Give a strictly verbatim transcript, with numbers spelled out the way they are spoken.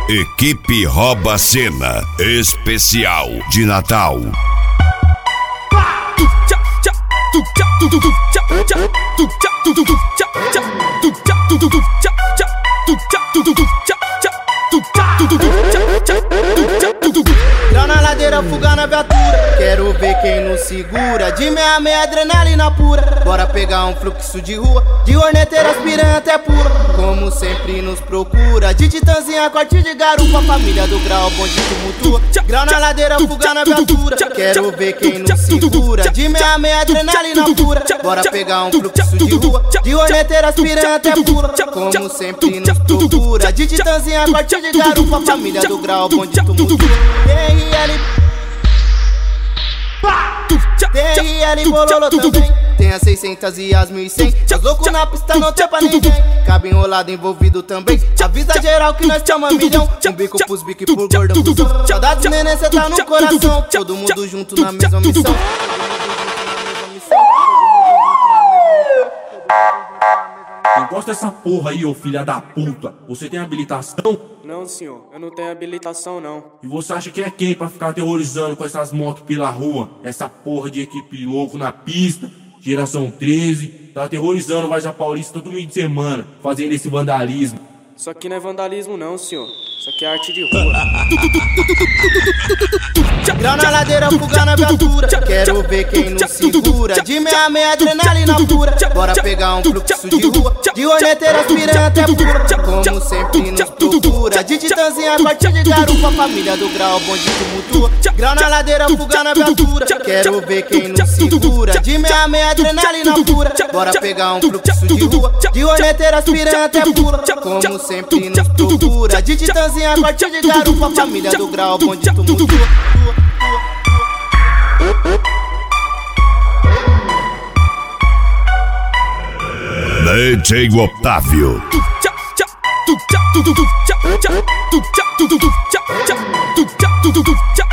Equipe Rouba a Cena Especial de Natal. Grau na ladeira, fuga na viatura. Quero ver quem nos segura. De meia a meia, adrenalina pura. Bora pegar um fluxo de rua. De horneteira, aspirante até pura. Como sempre nos procura. De titãzinha, corte de garupa. Família do grau, bonde tumultua. Grau na ladeira, fuga na viatura. Quero ver quem nos segura. De meia a meia, adrenalina pura. Bora pegar um fluxo de rua. De horneteira, aspirante até pura. Como sempre nos procura. De titãzinha, corte de garupa. Família do grau, bonde tumultua. T R L T R L Bololo também. Tem as seiscentas e as mil e cem. As loucos na pista não tem pra ninguém. Cabe enrolado envolvido também. Avisa geral que nós chama milhão. Um bico pros bico e por gordão fusão. Saudade neném, cê tá no coração. Todo mundo junto na mesma missão. Encosta essa porra aí, ô filha da puta. Você tem habilitação? Não, senhor, eu não tenho habilitação, não. E você acha que é quem pra ficar aterrorizando com essas motos pela rua? Essa porra de equipe louco na pista, geração treze, tá aterrorizando o Varja Paulista todo meio de semana, fazendo esse vandalismo. Isso aqui não é vandalismo não, senhor. Isso aqui é arte de rua. Grau na ladeira, fuga na viatura. Quero ver quem nos segura. De meia a meia, adrenalina pura. Bora pegar um fluxo de rua. De horneteira, aspirante até pura. Como sempre nos procura. De titãzinha, corte de garupa. Família do grau, bonde tumultua. Grau na ladeira, fuga na viatura. Quero ver quem nos segura. De meia a meia, adrenalina pura. Bora pegar um fluxo de rua. De horneteira, aspirante até pura. Como sempre nos procura. De titãzinha, corte de garupa. Família do grau, bonde tumultua. D J Otávio. Tu